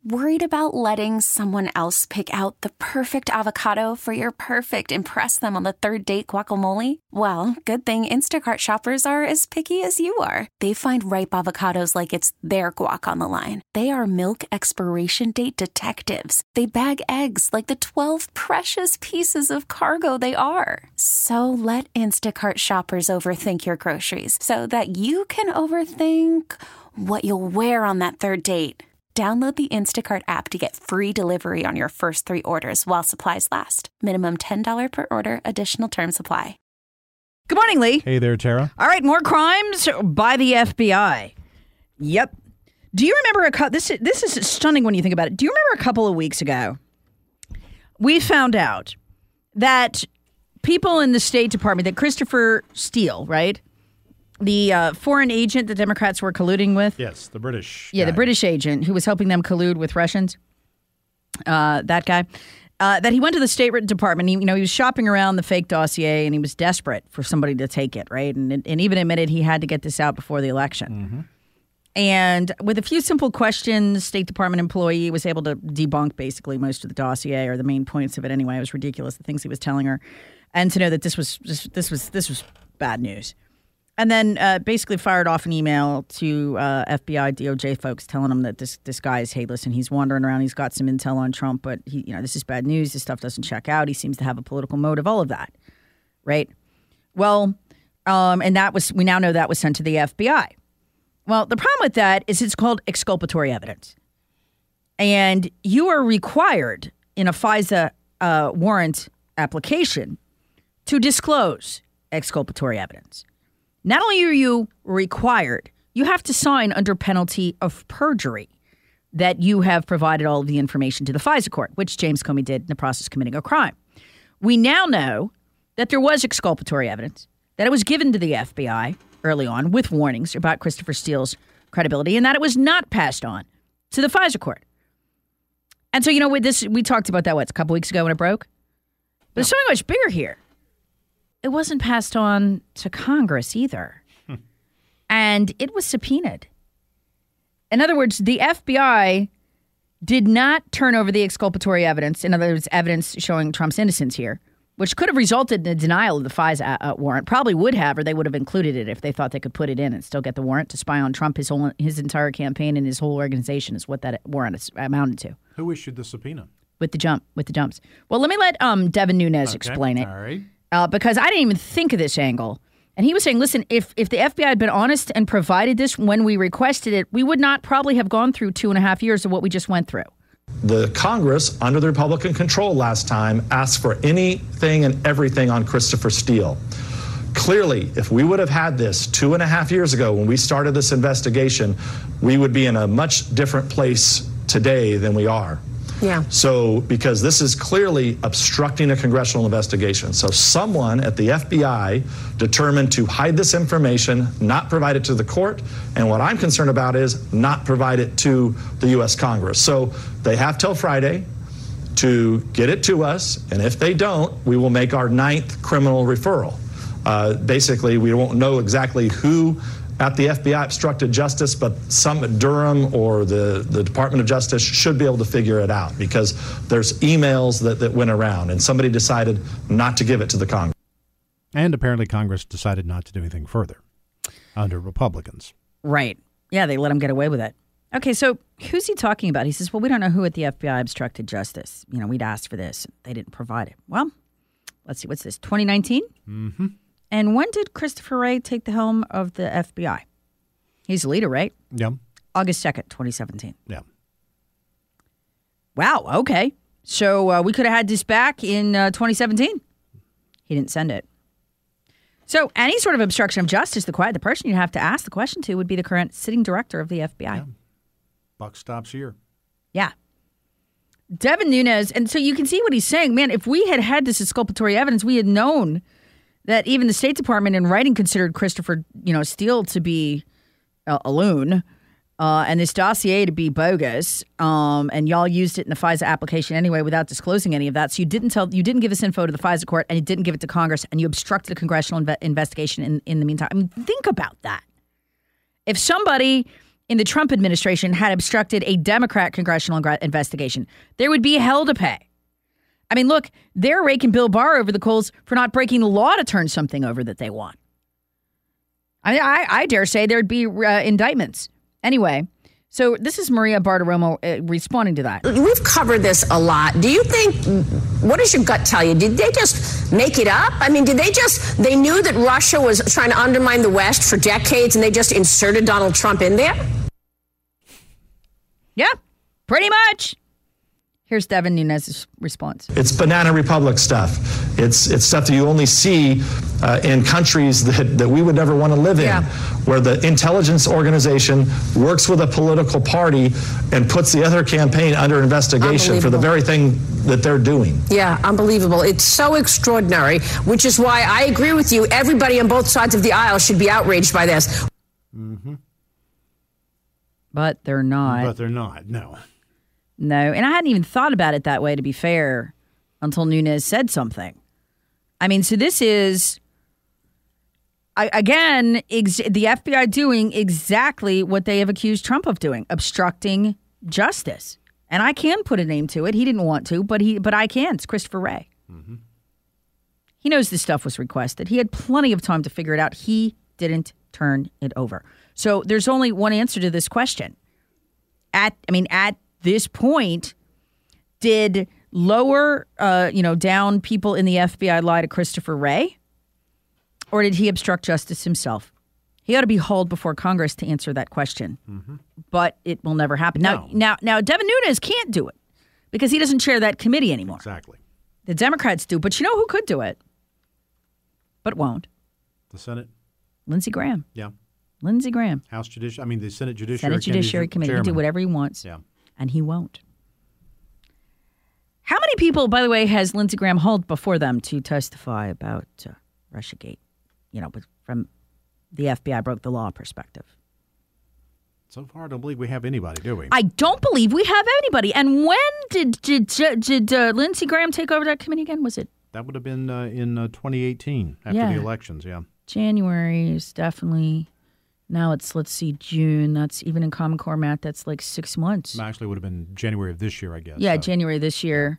Worried about letting someone else pick out the perfect avocado for your perfect impress them on the third date guacamole? Well, good thing Instacart shoppers are as picky as you are. They find ripe avocados like it's their guac on the line. They are milk expiration date detectives. They bag eggs like the 12 precious pieces of cargo they are. So let Instacart shoppers overthink your groceries so that you can overthink what you'll wear on that third date. Download the Instacart app to get free delivery on your first 3 orders while supplies last. Minimum $10 per order. Additional terms apply. Good morning, Lee. Hey there, Tara. All right, more crimes by the FBI. Yep. Do you remember this is stunning when you think about it. Do you remember a couple of weeks ago, we found out that people in the State Department, that Christopher Steele, right? The foreign agent the Democrats were colluding with. Yes, the British Yeah, guy. the British agent who was helping them collude with Russians. That guy. That he went to the State Department. He was shopping around the fake dossier, and he was desperate for somebody to take it, right? And even admitted he had to get this out before the election. Mm-hmm. And with a few simple questions, State Department employee was able to debunk basically most of the dossier, or the main points of it anyway. It was ridiculous, the things he was telling her, and to know that this was bad news. And then basically fired off an email to FBI, DOJ folks telling them that this guy is, hey, listen, he's wandering around. He's got some intel on Trump, but this is bad news. This stuff doesn't check out. He seems to have a political motive, all of that, right? Well, and we now know that was sent to the FBI. Well, the problem with that is it's called exculpatory evidence. And you are required in a FISA warrant application to disclose exculpatory evidence. Not only are you required, you have to sign under penalty of perjury that you have provided all of the information to the FISA court, which James Comey did in the process of committing a crime. We now know that there was exculpatory evidence, that it was given to the FBI early on with warnings about Christopher Steele's credibility, and that it was not passed on to the FISA court. And so, with this, we talked about that, a couple weeks ago when it broke? But there's something much bigger here. It wasn't passed on to Congress either. And it was subpoenaed. In other words, the FBI did not turn over the exculpatory evidence, in other words, evidence showing Trump's innocence here, which could have resulted in the denial of the FISA warrant. Probably would have, or they would have included it if they thought they could put it in and still get the warrant to spy on Trump, his entire campaign and his whole organization is what that warrant is amounted to. Who issued the subpoena? With the jumps. Well, let me let Devin Nunes explain it. All right. Because I didn't even think of this angle. And he was saying, listen, if the FBI had been honest and provided this when we requested it, we would not probably have gone through 2.5 years of what we just went through. The Congress, under the Republican control last time, asked for anything and everything on Christopher Steele. Clearly, if we would have had this 2.5 years ago when we started this investigation, we would be in a much different place today than we are. Yeah. So, because this is clearly obstructing a congressional investigation. So someone at the FBI determined to hide this information, not provide it to the court, and what I'm concerned about is not provide it to the U.S. Congress. So they have till Friday to get it to us, and if they don't, we will make our 9th criminal referral. Basically, we won't know exactly who at the FBI obstructed justice, but some at Durham or the Department of Justice should be able to figure it out, because there's emails that went around and somebody decided not to give it to the Congress. And apparently Congress decided not to do anything further under Republicans. Right. Yeah, they let him get away with it. Okay, so who's he talking about? He says, well, we don't know who at the FBI obstructed justice. We'd asked for this. They didn't provide it. Well, let's see. What's this, 2019? Mm-hmm. And when did Christopher Wray take the helm of the FBI? He's the leader, right? Yeah. August 2nd, 2017. Yeah. Wow, okay. So we could have had this back in 2017. He didn't send it. So any sort of obstruction of justice, the person you'd have to ask the question to would be the current sitting director of the FBI. Yeah. Buck stops here. Yeah. Devin Nunes. And so you can see what he's saying. Man, if we had had this exculpatory evidence, we had known that even the State Department in writing considered Christopher, Steele to be a loon, and this dossier to be bogus, and y'all used it in the FISA application anyway without disclosing any of that. So you didn't give this info to the FISA court, and you didn't give it to Congress, and you obstructed a congressional investigation in the meantime. I mean, think about that. If somebody in the Trump administration had obstructed a Democrat congressional investigation, there would be hell to pay. I mean, look, they're raking Bill Barr over the coals for not breaking the law to turn something over that they want. I mean, I dare say there'd be indictments. Anyway, so this is Maria Bartiromo responding to that. We've covered this a lot. Do you think, what does your gut tell you? Did they just make it up? I mean, they knew that Russia was trying to undermine the West for decades and they just inserted Donald Trump in there? Yeah, pretty much. Here's Devin Nunes' response. It's Banana Republic stuff. It's stuff that you only see in countries that we would never want to live in, where the intelligence organization works with a political party and puts the other campaign under investigation for the very thing that they're doing. Yeah, unbelievable. It's so extraordinary, which is why I agree with you. Everybody on both sides of the aisle should be outraged by this. Mm-hmm. But they're not. But they're not, no. No, and I hadn't even thought about it that way, to be fair, until Nunes said something. I mean, so this is, again, the FBI doing exactly what they have accused Trump of doing, obstructing justice. And I can put a name to it. He didn't want to, but I can. It's Christopher Wray. Mm-hmm. He knows this stuff was requested. He had plenty of time to figure it out. He didn't turn it over. So there's only one answer to this question. At this point, did lower, down people in the FBI lie to Christopher Wray? Or did he obstruct justice himself? He ought to be hauled before Congress to answer that question. Mm-hmm. But it will never happen. No. Now, Devin Nunes can't do it because he doesn't chair that committee anymore. Exactly. The Democrats do. But you know who could do it? But won't. The Senate? Lindsey Graham. Yeah. Lindsey Graham. The Senate Judiciary Committee. He can do whatever he wants. Yeah. And he won't. How many people, by the way, has Lindsey Graham hauled before them to testify about Russiagate? From the FBI broke the law perspective. So far, I don't believe we have anybody, do we? I don't believe we have anybody. And when did Lindsey Graham take over that committee again? Was it? That would have been in 2018 after the elections, yeah. January is definitely... Now it's, June. That's even in Common Core math, that's like 6 months. Actually, it would have been January of this year, I guess. Yeah, so. January this year.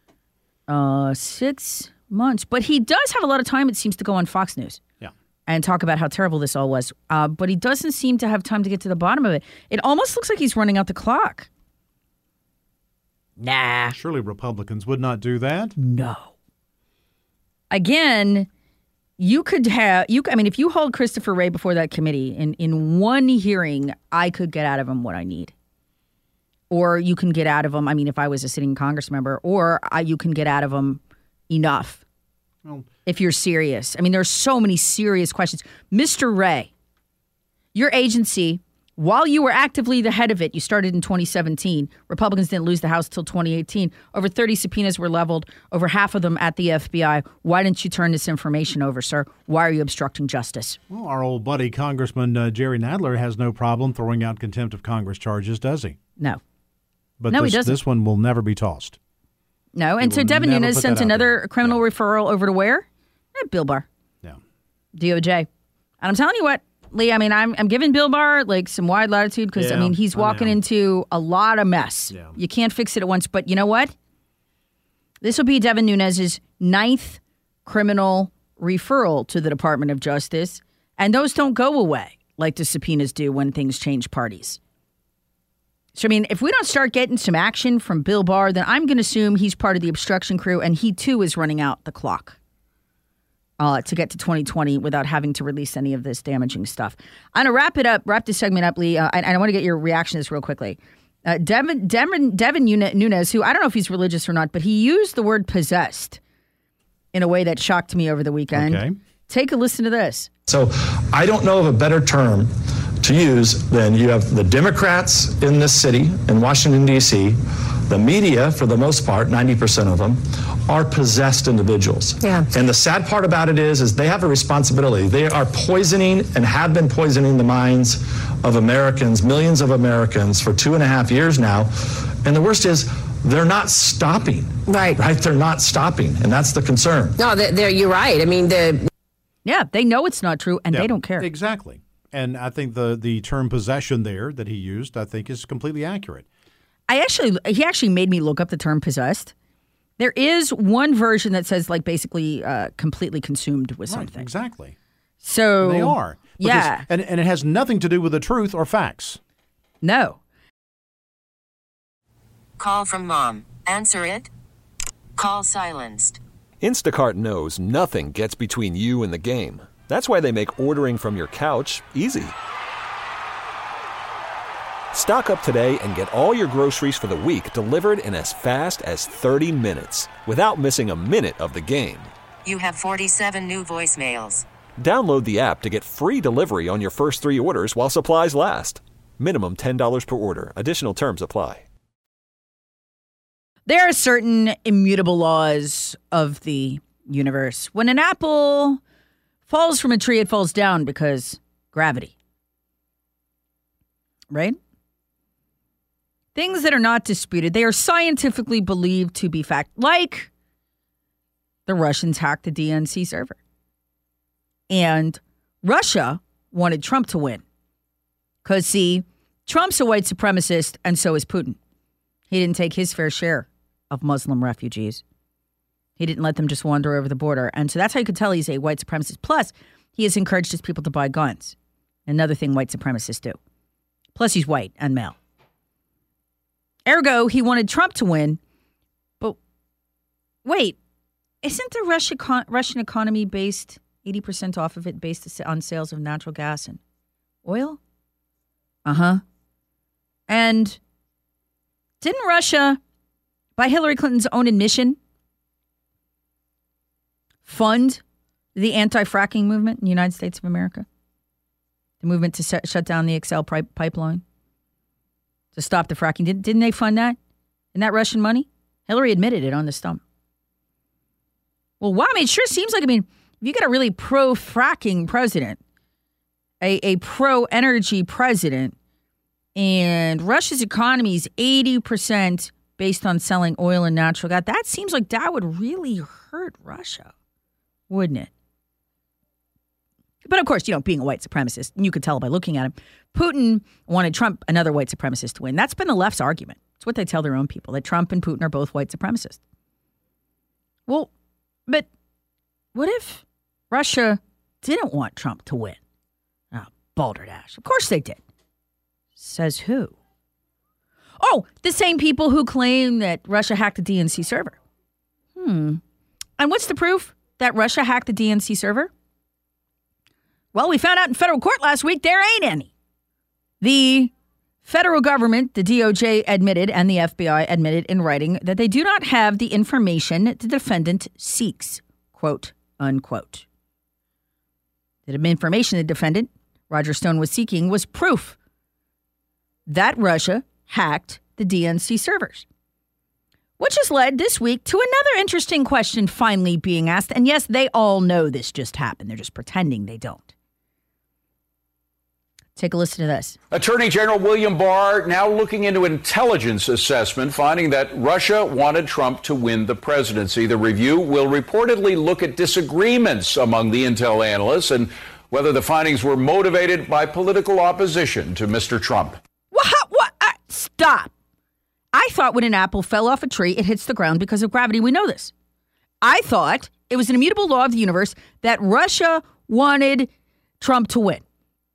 6 months. But he does have a lot of time, it seems, to go on Fox News. Yeah. And talk about how terrible this all was. But he doesn't seem to have time to get to the bottom of it. It almost looks like he's running out the clock. Nah. Surely Republicans would not do that. No. Again... if you hold Christopher Wray before that committee in one hearing, I could get out of him what I need. Or you can get out of him, if I was a sitting Congress member, or you can get out of him enough if you're serious. There are so many serious questions. Mr. Wray, your agency, while you were actively the head of it, you started in 2017. Republicans didn't lose the House till 2018. Over 30 subpoenas were leveled, over half of them at the FBI. Why didn't you turn this information over, sir? Why are you obstructing justice? Well, our old buddy, Congressman Jerry Nadler, has no problem throwing out contempt of Congress charges, does he? No. But he doesn't. This one will never be tossed. No, and so Devin Nunes sent another criminal referral over to where? Bill Barr. Yeah. DOJ. And I'm telling you what, Lee, I'm giving Bill Barr some wide latitude because, he's walking into a lot of mess. Yeah. You can't fix it at once. But you know what? This will be Devin Nunes' 9th criminal referral to the Department of Justice. And those don't go away like the subpoenas do when things change parties. So, if we don't start getting some action from Bill Barr, then I'm going to assume he's part of the obstruction crew and he, too, is running out the clock. To get to 2020 without having to release any of this damaging stuff. I'm going to wrap this segment up, Lee, and I want to get your reaction to this real quickly. Devin Nunes, who I don't know if he's religious or not, but he used the word possessed in a way that shocked me over the weekend. Okay. Take a listen to this. So I don't know of a better term to use than you have the Democrats in this city, in Washington, D.C., the media, for the most part, 90% of them, are possessed individuals. Yeah. And the sad part about it is they have a responsibility. They are poisoning and have been poisoning the minds of Americans, millions of Americans, for 2.5 years now. And the worst is they're not stopping. Right. They're not stopping. And that's the concern. No, you're right. Yeah, they know it's not true, and they don't care. Exactly. And I think the term possession there that he used, I think, is completely accurate. He actually made me look up the term possessed. There is one version that says like basically completely consumed with something. Exactly. So they are. Yeah. And it has nothing to do with the truth or facts. No. Call from mom. Answer it. Call silenced. Instacart knows nothing gets between you and the game. That's why they make ordering from your couch easy. Stock up today and get all your groceries for the week delivered in as fast as 30 minutes without missing a minute of the game. You have 47 new voicemails. Download the app to get free delivery on your first 3 orders while supplies last. Minimum $10 per order. Additional terms apply. There are certain immutable laws of the universe. When an apple falls from a tree, it falls down because gravity. Right? Things that are not disputed, they are scientifically believed to be fact. Like the Russians hacked the DNC server. And Russia wanted Trump to win. Because, see, Trump's a white supremacist, and so is Putin. He didn't take his fair share of Muslim refugees. He didn't let them just wander over the border. And so that's how you could tell he's a white supremacist. Plus, he has encouraged his people to buy guns. Another thing white supremacists do. Plus, he's white and male. Ergo, he wanted Trump to win. But wait, isn't the Russian economy based, 80% off of it, based on sales of natural gas and oil? Uh-huh. And didn't Russia, by Hillary Clinton's own admission, fund the anti-fracking movement in the United States of America? The movement to shut down the XL pipeline? To stop the fracking. Didn't they fund that? Isn't that Russian money? Hillary admitted it on the stump. Well, wow, it sure seems like, if you get a really pro-fracking president, a pro-energy president, and Russia's economy is 80% based on selling oil and natural gas, that seems like that would really hurt Russia, wouldn't it? But of course, being a white supremacist, and you could tell by looking at him, Putin wanted Trump, another white supremacist, to win. That's been the left's argument. It's what they tell their own people, that Trump and Putin are both white supremacists. Well, but what if Russia didn't want Trump to win? Oh, balderdash. Of course they did. Says who? Oh, the same people who claim that Russia hacked the DNC server. And what's the proof that Russia hacked the DNC server? Well, we found out in federal court last week there ain't any. The federal government, the DOJ admitted, and the FBI admitted in writing that they do not have the information the defendant seeks, quote, unquote. The information the defendant, Roger Stone, was seeking was proof that Russia hacked the DNC servers, which has led this week to another interesting question finally being asked. And yes, they all know this just happened. They're just pretending they don't. Take a listen to this. Attorney General William Barr now looking into intelligence assessment, finding that Russia wanted Trump to win the presidency. The review will reportedly look at disagreements among the intel analysts and whether the findings were motivated by political opposition to Mr. Trump. What? Stop. I thought when an apple fell off a tree, it hits the ground because of gravity. We know this. I thought it was an immutable law of the universe that Russia wanted Trump to win.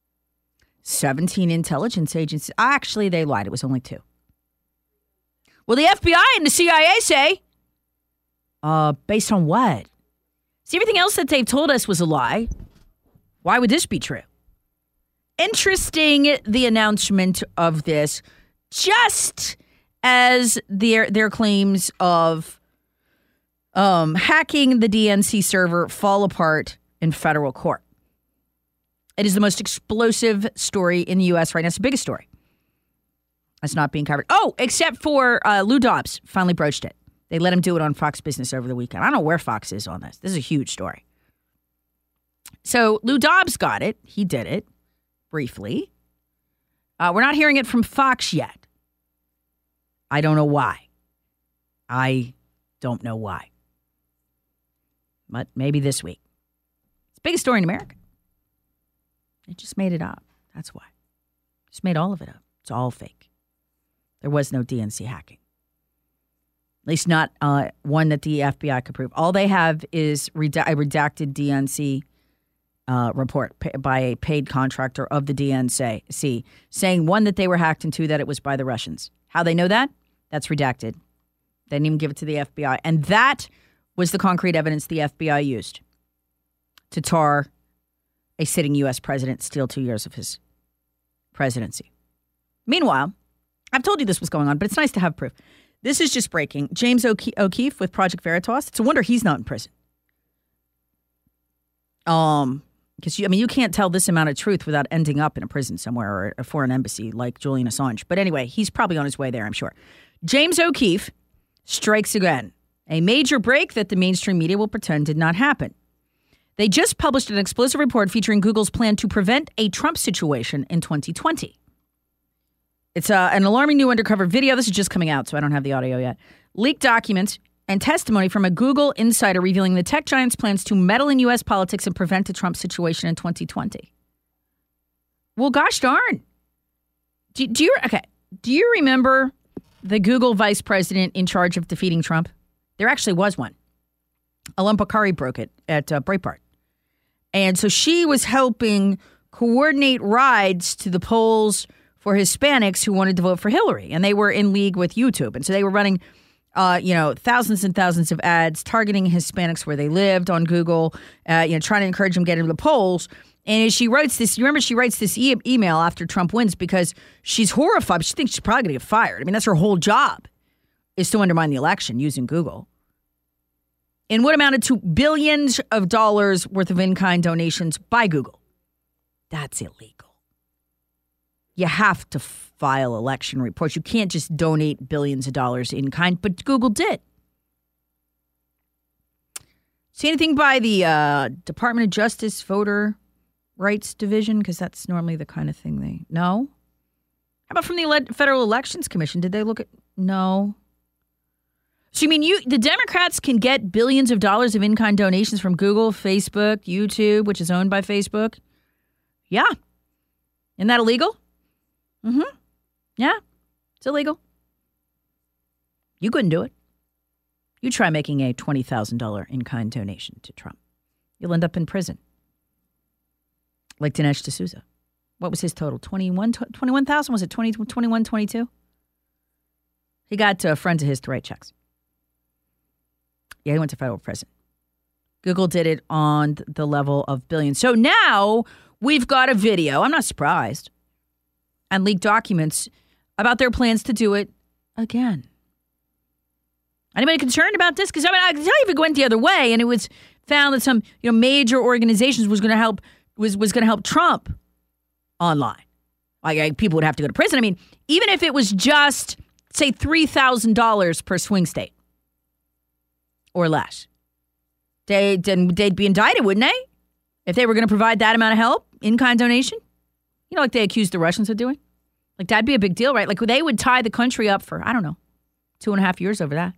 17 intelligence agencies. Actually, they lied. It was only 2. Well, the FBI and the CIA say, based on what? See, everything else that they've told us was a lie. Why would this be true? Interesting, the announcement of this, just as their claims of hacking the DNC server fall apart in federal court. It is the most explosive story in the U.S. right now. It's the biggest story. That's not being covered. Oh, except for Lou Dobbs finally broached it. They let him do it on Fox Business over the weekend. I don't know where Fox is on this. This is a huge story. So Lou Dobbs got it. He did it briefly. We're not hearing it from Fox yet. I don't know why. But maybe this week. It's the biggest story in America. They just made it up. That's why. Just made all of it up. It's all fake. There was no DNC hacking. At least not one that the FBI could prove. All they have is a redacted DNC report by a paid contractor of the DNC saying, one, that they were hacked, and two, that it was by the Russians. How they know that? That's redacted. They didn't even give it to the FBI. And that was the concrete evidence the FBI used to tar a sitting U.S. president, steal 2 years of his presidency. Meanwhile, I've told you this was going on, but it's nice to have proof. This is just breaking. James O'Keefe with Project Veritas. It's a wonder he's not in prison. Because you can't tell this amount of truth without ending up in a prison somewhere or a foreign embassy like Julian Assange. But anyway, he's probably on his way there, I'm sure. James O'Keefe strikes again. A major break that the mainstream media will pretend did not happen. They just published an explosive report featuring Google's plan to prevent a Trump situation in 2020. It's an alarming new undercover video. This is just coming out, so I don't have the audio yet. Leaked documents and testimony from a Google insider revealing the tech giant's plans to meddle in U.S. politics and prevent a Trump situation in 2020. Well, gosh darn. Do you remember the Google vice president in charge of defeating Trump? There actually was one. Ellen Pocari broke it at Breitbart. And so she was helping coordinate rides to the polls for Hispanics who wanted to vote for Hillary. And they were in league with YouTube. And so they were running, thousands and thousands of ads targeting Hispanics where they lived on Google, trying to encourage them to get into the polls. And as she writes this, you remember she writes this email after Trump wins because she's horrified. She thinks she's probably going to get fired. I mean, that's her whole job, is to undermine the election using Google. In what amounted to billions of dollars worth of in-kind donations by Google. That's illegal. You have to file election reports. You can't just donate billions of dollars in kind, but Google did. See anything by the Department of Justice Voter Rights Division? Because that's normally the kind of thing they... No? How about from the Federal Elections Commission? Did they look at... No. So you mean the Democrats can get billions of dollars of in-kind donations from Google, Facebook, YouTube, which is owned by Facebook? Yeah. Isn't that illegal? Mm-hmm. Yeah. It's illegal. You couldn't do it. You try making a $20,000 in-kind donation to Trump. You'll end up in prison. Like Dinesh D'Souza. What was his total? 21,000? Was it 21, 22? He got friends of his to write checks. Yeah, he went to federal prison. Google did it on the level of billions. So now we've got a video. I'm not surprised. And leaked documents about their plans to do it again. Anybody concerned about this? Because I can tell you if it went the other way and it was found that some major organizations was going to help Trump online. Like people would have to go to prison. I mean, even if it was just say $3,000 per swing state or less, they'd be indicted, wouldn't they? If they were going to provide that amount of help, in-kind donation, like they accused the Russians of doing. Like that'd be a big deal, right? Like they would tie the country up for, 2.5 years over that.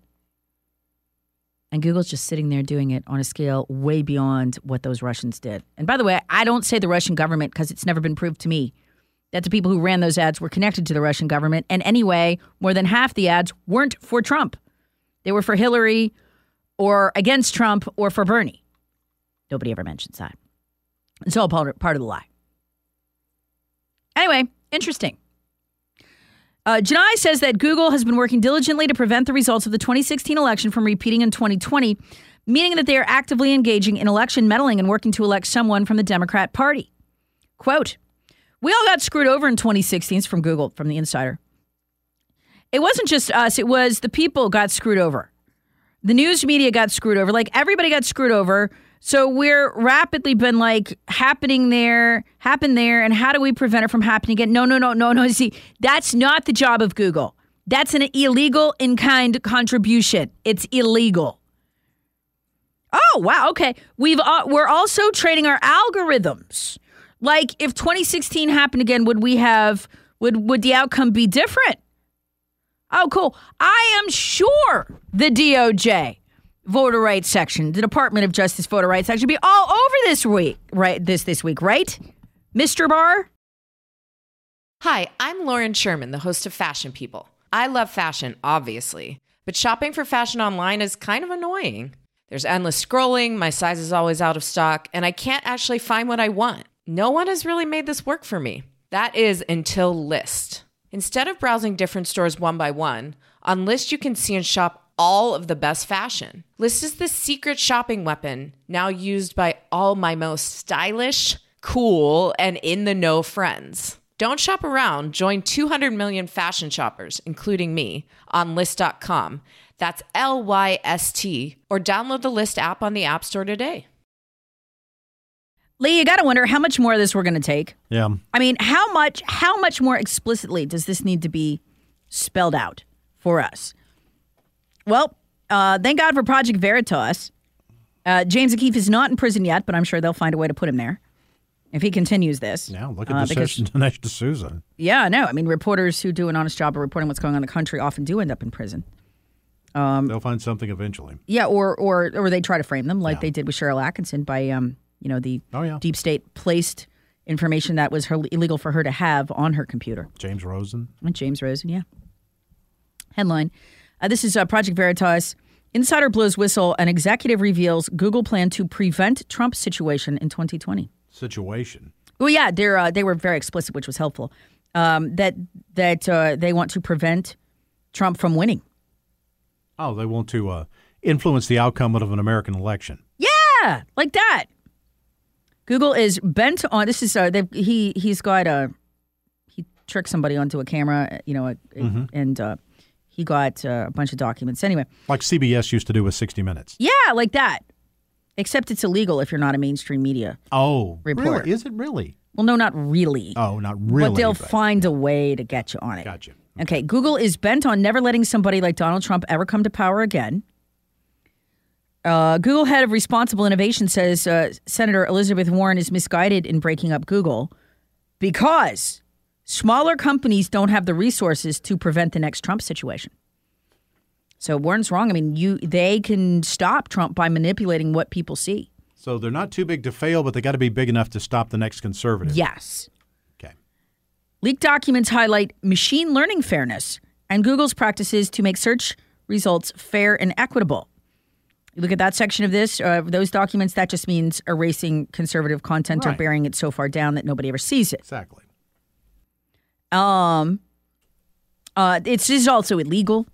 And Google's just sitting there doing it on a scale way beyond what those Russians did. And by the way, I don't say the Russian government because it's never been proved to me that the people who ran those ads were connected to the Russian government. And anyway, more than half the ads weren't for Trump. They were for Hillary or against Trump or for Bernie. Nobody ever mentions that. It's all part of the lie. Anyway, interesting. Janai says that Google has been working diligently to prevent the results of the 2016 election from repeating in 2020, meaning that they are actively engaging in election meddling and working to elect someone from the Democrat Party. Quote, "We all got screwed over in 2016," from Google, from the insider. It wasn't just us. It was the people got screwed over. The news media got screwed over. Like everybody got screwed over. So we're rapidly been happened there. And how do we prevent it from happening again? No. See, that's not the job of Google. That's an illegal in-kind contribution. It's illegal. Oh, wow. Okay. We're also training our algorithms. Like if 2016 happened again, would the outcome be different? Oh, cool. I am sure the DOJ voter rights section, the Department of Justice voter rights section, be all over this week, right? This week, right? Mr. Barr? Hi, I'm Lauren Sherman, the host of Fashion People. I love fashion, obviously, but shopping for fashion online is kind of annoying. There's endless scrolling, my size is always out of stock, and I can't actually find what I want. No one has really made this work for me. That is until Lyst. Instead of browsing different stores one by one, on Lyst you can see and shop all of the best fashion. Lyst is the secret shopping weapon now used by all my most stylish, cool, and in-the-know friends. Don't shop around. Join 200 million fashion shoppers, including me, on Lyst.com. That's LYST. Or download the Lyst app on the App Store today. Lee, you got to wonder how much more of this we're going to take. Yeah. I mean, how much more explicitly does this need to be spelled out for us? Well, thank God for Project Veritas. James O'Keefe is not in prison yet, but I'm sure they'll find a way to put him there if he continues this. Yeah, look at Dinesh D'Souza. Yeah, no. I mean, reporters who do an honest job of reporting what's going on in the country often do end up in prison. They'll find something eventually. Yeah, or they try to frame them like they did with Cheryl Atkinson by, the deep state placed information that was illegal for her to have on her computer. James Rosen. Yeah. Headline. This is Project Veritas. Insider blows whistle and executive reveals Google plan to prevent Trump situation in 2020. Situation? Well, yeah, they were very explicit, which was helpful. That they want to prevent Trump from winning. Oh, they want to influence the outcome of an American election. Yeah, like that. Google is bent on this. Is he's got he tricked somebody onto a camera, and he got a bunch of documents. Anyway, like CBS used to do with 60 Minutes. Yeah, like that. Except it's illegal if you're not a mainstream media. Oh, reporter. Really? Is it really? Well, no, not really. Oh, not really. But they'll find a way to get you on it. Gotcha. Okay, Google is bent on never letting somebody like Donald Trump ever come to power again. Google head of responsible innovation says Senator Elizabeth Warren is misguided in breaking up Google because smaller companies don't have the resources to prevent the next Trump situation. So Warren's wrong. I mean, they can stop Trump by manipulating what people see. So they're not too big to fail, but they got to be big enough to stop the next conservative. Yes. Okay. Leaked documents highlight machine learning fairness and Google's practices to make search results fair and equitable. You look at that section of this, those documents, that just means erasing conservative content or burying it so far down that nobody ever sees it. Exactly. It is also illegal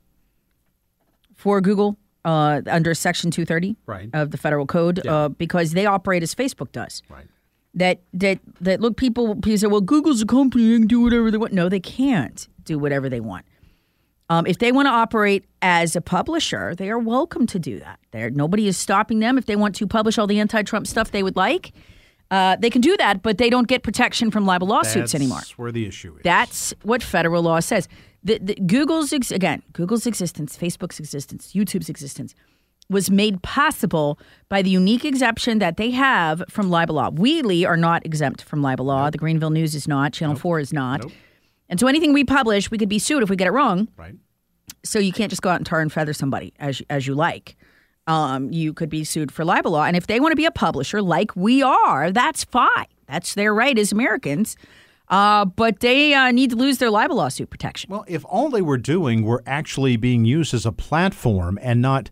for Google under Section 230 of the federal code because they operate as Facebook does. Right. That look, people say, well, Google's a company, they can do whatever they want. No, they can't do whatever they want. If they want to operate as a publisher, they are welcome to do that. Nobody is stopping them. If they want to publish all the anti-Trump stuff they would like, they can do that, but they don't get protection from libel lawsuits anymore. That's where the issue is. That's what federal law says. Google's existence, Facebook's existence, YouTube's existence was made possible by the unique exemption that they have from libel law. We, Lee, are not exempt from libel law. Nope. The Greenville News is not. Channel 4 is not. Nope. And so anything we publish, we could be sued if we get it wrong. Right. So you can't just go out and tar and feather somebody as you like. You could be sued for libel law. And if they want to be a publisher like we are, that's fine. That's their right as Americans. But they need to lose their libel lawsuit protection. Well, if all they were doing were actually being used as a platform and not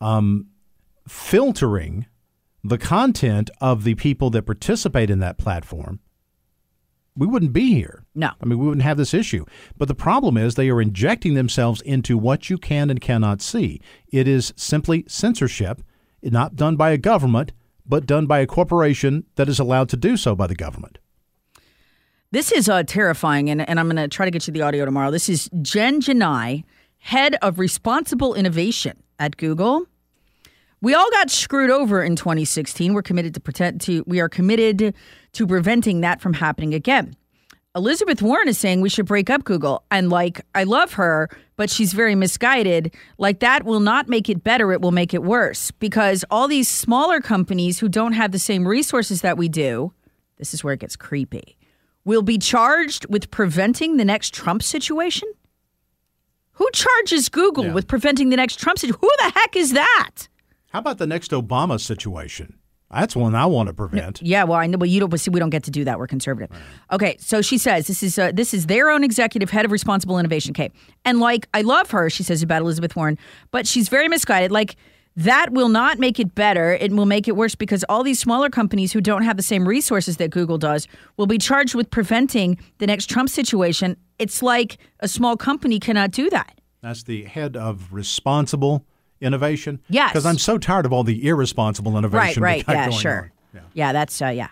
filtering the content of the people that participate in that platform, we wouldn't be here. No. I mean, we wouldn't have this issue. But the problem is they are injecting themselves into what you can and cannot see. It is simply censorship, not done by a government, but done by a corporation that is allowed to do so by the government. This is terrifying, and I'm going to try to get you the audio tomorrow. This is Jen Janai, head of responsible innovation at Google. We all got screwed over in 2016. We are committed to preventing that from happening again. Elizabeth Warren is saying we should break up Google. And I love her, but she's very misguided. That will not make it better. It will make it worse because all these smaller companies who don't have the same resources that we do, this is where it gets creepy, will be charged with preventing the next Trump situation? Who charges Google with preventing the next Trump situation? Who the heck is that? How about the next Obama situation? That's one I want to prevent. Yeah, well, I know, but you don't. See, we don't get to do that. We're conservative. Right. Okay, so she says this is their own executive head of responsible innovation. Okay, and like I love her, she says about Elizabeth Warren, but she's very misguided. Like that will not make it better. It will make it worse because all these smaller companies who don't have the same resources that Google does will be charged with preventing the next Trump situation. It's like a small company cannot do that. That's the head of responsible innovation? Yes. Because I'm so tired of all the irresponsible innovation. Right. Yeah, sure. Yeah, that's, yeah.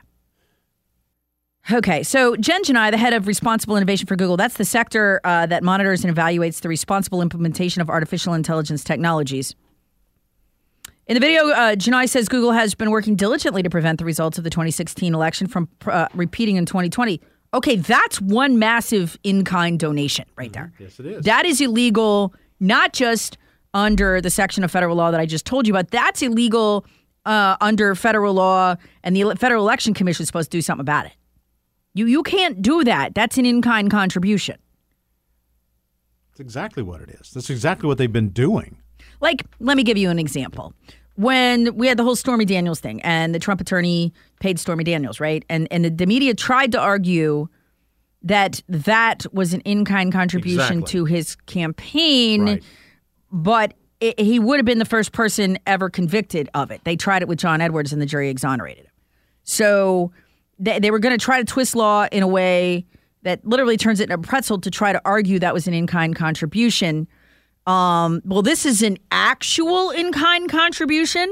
Okay, so Jen Janai, the head of responsible innovation for Google, that's the sector that monitors and evaluates the responsible implementation of artificial intelligence technologies. In the video, Janai says Google has been working diligently to prevent the results of the 2016 election from repeating in 2020. Okay, that's one massive in-kind donation right there. Yes, it is. That is illegal, not just under the section of federal law that I just told you about. That's illegal under federal law, and the Federal Election Commission is supposed to do something about it. You can't do that. That's an in-kind contribution. That's exactly what it is. That's exactly what they've been doing. Like, let me give you an example. When we had the whole Stormy Daniels thing, and the Trump attorney paid Stormy Daniels, right? And the media tried to argue that was an in-kind contribution to his campaign, right. But he would have been the first person ever convicted of it. They tried it with John Edwards, and the jury exonerated him. So they were going to try to twist law in a way that literally turns it into a pretzel to try to argue that was an in-kind contribution. Well, this is an actual in-kind contribution.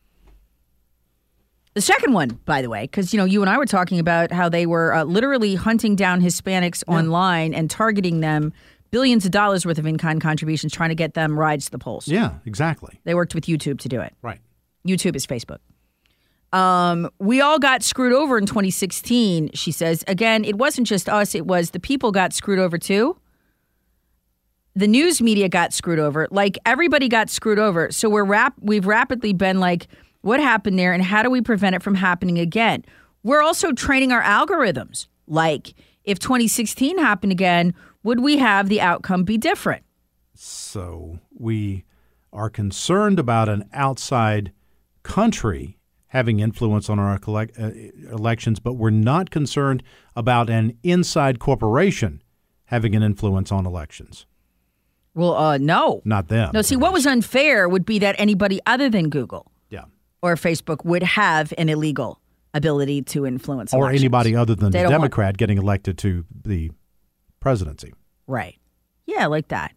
The second one, by the way, because, you and I were talking about how they were literally hunting down Hispanics online and targeting them, billions of dollars worth of in-kind contributions, trying to get them rides to the polls. Yeah, exactly. They worked with YouTube to do it. Right. YouTube is Facebook. We all got screwed over in 2016, she says. Again, it wasn't just us. It was the people got screwed over, too. The news media got screwed over. Like, everybody got screwed over. So we've rapidly been like, what happened there, and how do we prevent it from happening again? We're also training our algorithms. Like, if 2016 happened again, would we have the outcome be different? So we are concerned about an outside country having influence on our elections, but we're not concerned about an inside corporation having an influence on elections. Well, no. Not them. No, see, what was unfair would be that anybody other than Google or Facebook would have an illegal ability to influence elections. Or anybody other than the Democrat getting elected to the presidency. Right. Yeah, like that.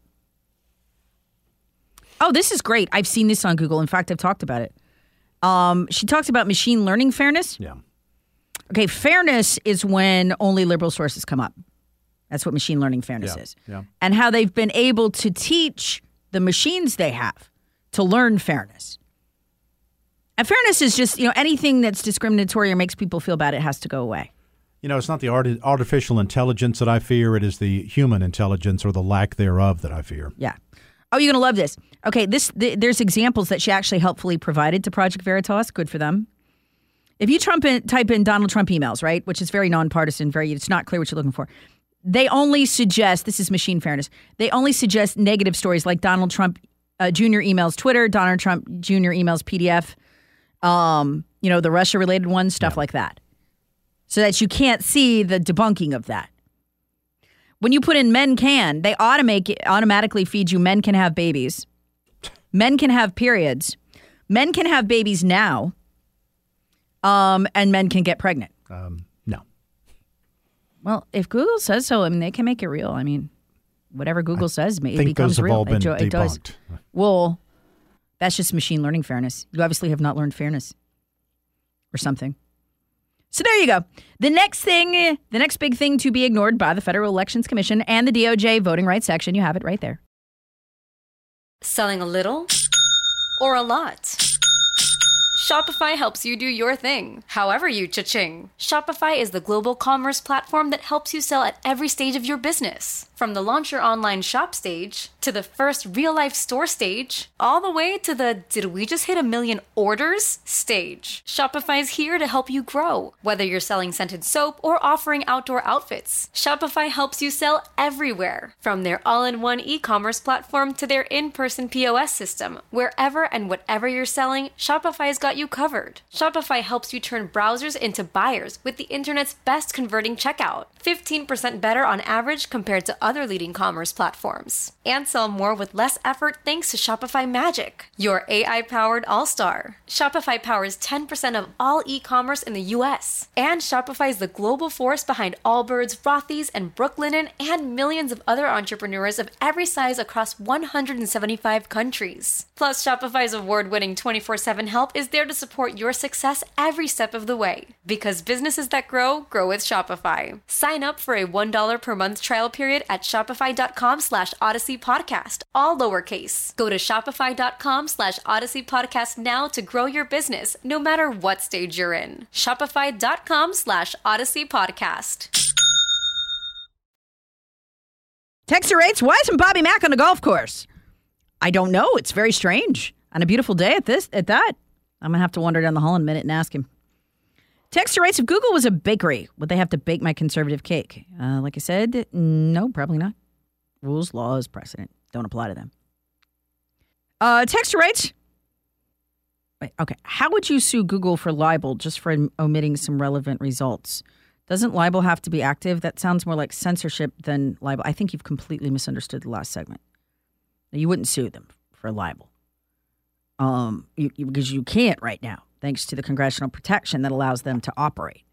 Oh, this is great. I've seen this on Google. In fact, I've talked about it. She talks about machine learning fairness. Yeah. Okay, fairness is when only liberal sources come up. That's what machine learning fairness is. Yeah. And how they've been able to teach the machines they have to learn fairness. And fairness is just, anything that's discriminatory or makes people feel bad, it has to go away. It's not the artificial intelligence that I fear. It is the human intelligence or the lack thereof that I fear. Yeah. Oh, you're going to love this. Okay, there's examples that she actually helpfully provided to Project Veritas. Good for them. If you type in Donald Trump emails, right, which is very nonpartisan, it's not clear what you're looking for. They only suggest, this is machine fairness, they only suggest negative stories like Donald Trump Jr. emails Twitter, Donald Trump Jr. emails PDF, the Russia-related ones, stuff like that. So that you can't see the debunking of that. When you put in men can, they automatically feed you men can have babies. Men can have periods. Men can have babies now. And men can get pregnant. No. Well, if Google says so, they can make it real. Whatever Google says, it think becomes those have real. all been It does. debunked. Well, that's just machine learning fairness. You obviously have not learned fairness or something. So there you go. The next big thing to be ignored by the Federal Elections Commission and the DOJ voting rights section, you have it right there. Selling a little or a lot? Shopify helps you do your thing, however you cha-ching. Shopify is the global commerce platform that helps you sell at every stage of your business. From the launch your online shop stage, to the first real-life store stage, all the way to the did we just hit 1 million orders stage. Shopify's here to help you grow. Whether you're selling scented soap or offering outdoor outfits, Shopify helps you sell everywhere. From their all-in-one e-commerce platform to their in-person POS system. Wherever and whatever you're selling, Shopify's got you you covered. Shopify helps you turn browsers into buyers with the internet's best converting checkout. 15% better on average compared to other leading commerce platforms. And sell more with less effort thanks to Shopify Magic, your AI-powered all-star. Shopify powers 10% of all e-commerce in the U.S. And Shopify is the global force behind Allbirds, Rothy's, and Brooklinen, and millions of other entrepreneurs of every size across 175 countries. Plus, Shopify's award-winning 24/7 help is there to support your success every step of the way. Because businesses that grow with Shopify. Sign up for a $1 per month trial period at shopify.com/Odyssey Podcast, all lowercase. Go to shopify.com/Odyssey Podcast now to grow your business, no matter what stage you're in. Shopify.com/Odyssey Podcast. Texter rates, why isn't Bobby Mack on the golf course? I don't know. It's very strange. On a beautiful day at that. I'm going to have to wander down the hall in a minute and ask him. Texter writes, if Google was a bakery, would they have to bake my conservative cake? Like I said, no, probably not. Rules, laws, precedent don't apply to them. Texter writes, okay, how would you sue Google for libel just for omitting some relevant results? Doesn't libel have to be active? That sounds more like censorship than libel. I think you've completely misunderstood the last segment. You wouldn't sue them for libel. Because you can't right now, thanks to the congressional protection that allows them to operate.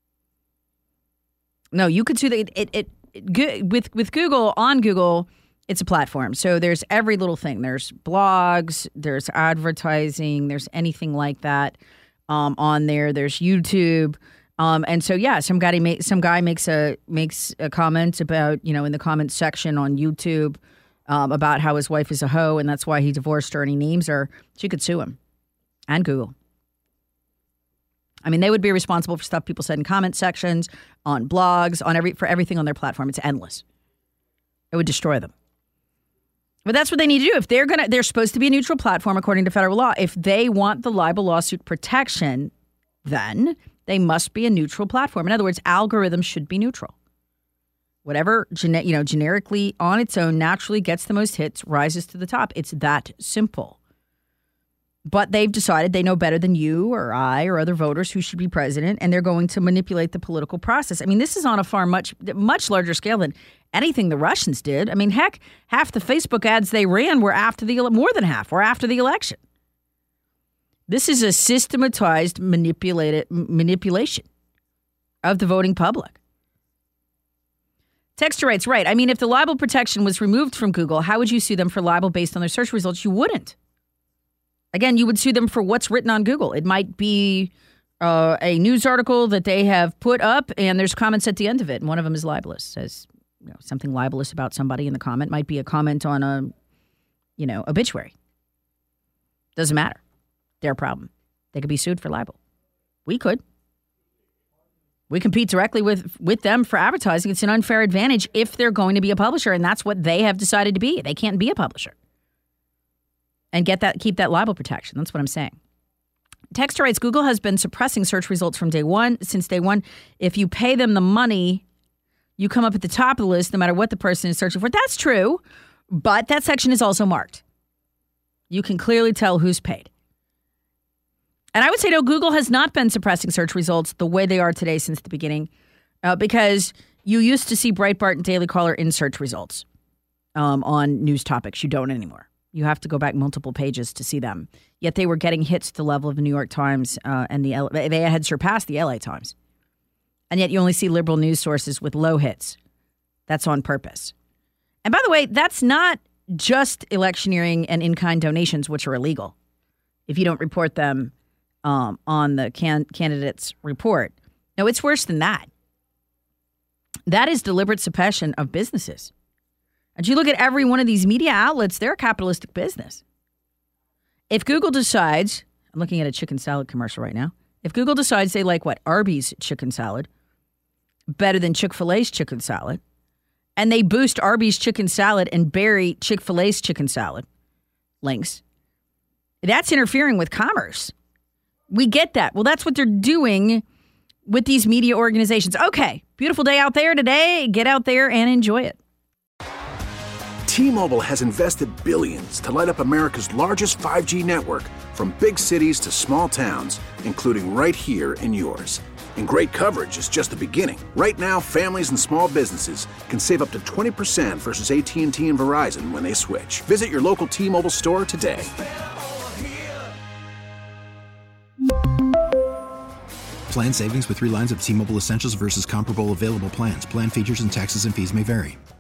No, you could sue with Google. On Google, it's a platform. So there's every little thing. There's blogs, there's advertising, there's anything like that on there. There's YouTube. And so, yeah, some guy makes a comment about, in the comments section on YouTube about how his wife is a hoe and that's why he divorced her and he names her. She could sue him and Google. I mean, they would be responsible for stuff people said in comment sections, on blogs, for everything on their platform. It's endless. It would destroy them. But that's what they need to do. If they're supposed to be a neutral platform according to federal law. If they want the libel lawsuit protection, then they must be a neutral platform. In other words, algorithms should be neutral. Whatever, generically on its own naturally gets the most hits, rises to the top. It's that simple. But they've decided they know better than you or I or other voters who should be president, and they're going to manipulate the political process. I mean, this is on a far much larger scale than anything the Russians did. I mean, heck, half the Facebook ads they ran were more than half were after the election. This is a systematized manipulation of the voting public. Texter writes, right. I mean, if the libel protection was removed from Google, how would you sue them for libel based on their search results? You wouldn't. Again, you would sue them for what's written on Google. It might be a news article that they have put up, and there's comments at the end of it, and one of them is libelous. Says something libelous about somebody in the comment. Might be a comment on a obituary. Doesn't matter. Their problem. They could be sued for libel. We could. We compete directly with them for advertising. It's an unfair advantage if they're going to be a publisher, and that's what they have decided to be. They can't be a publisher. And keep that libel protection. That's what I'm saying. Texter writes, Google has been suppressing search results since day one. If you pay them the money, you come up at the top of the list no matter what the person is searching for. That's true, but that section is also marked. You can clearly tell who's paid. And I would say, no, Google has not been suppressing search results the way they are today since the beginning, because you used to see Breitbart and Daily Caller in search results on news topics. You don't anymore. You have to go back multiple pages to see them. Yet they were getting hits to the level of the New York Times, and they had surpassed the LA Times. And yet you only see liberal news sources with low hits. That's on purpose. And by the way, that's not just electioneering and in-kind donations, which are illegal if you don't report them on the candidate's report. No, it's worse than that. That is deliberate suppression of businesses. And you look at every one of these media outlets, they're a capitalistic business. If Google decides, I'm looking at a chicken salad commercial right now. If Google decides they like Arby's chicken salad better than Chick-fil-A's chicken salad, and they boost Arby's chicken salad and bury Chick-fil-A's chicken salad links, that's interfering with commerce. We get that. Well, that's what they're doing with these media organizations. Okay, beautiful day out there today. Get out there and enjoy it. T-Mobile has invested billions to light up America's largest 5G network, from big cities to small towns, including right here in yours. And great coverage is just the beginning. Right now, families and small businesses can save up to 20% versus AT&T and Verizon when they switch. Visit your local T-Mobile store today. Plan savings with 3 lines of T-Mobile Essentials versus comparable available plans. Plan features and taxes and fees may vary.